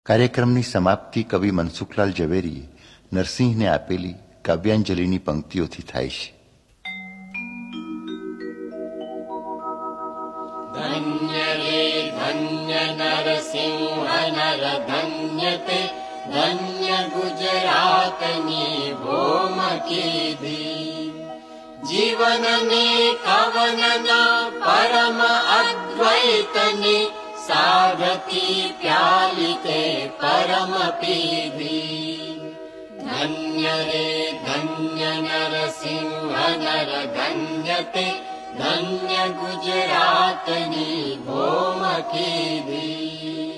કાર્યક્રમની સમાપ્તિ કવિ મનસુખલાલ ઝવેરીએ નરસિંહને આપેલી કાવ્યાંજલિની પંક્તિઓથી થાય છે. ધન્ય રે ધન્ય નરસિંહ નર ધન્ય તે, ધન્ય ગુજરાતની ભૂમ કીધી. જીવનને કવનના પરમ અદ્વૈતને, સાધતી પ્યાલી તે પરમ પીધી. ધન્ય રે ધન્ય નરસિંહ નર ધન્ય તે, ધન્ય ગુજરાતની ભૂમ કીધી.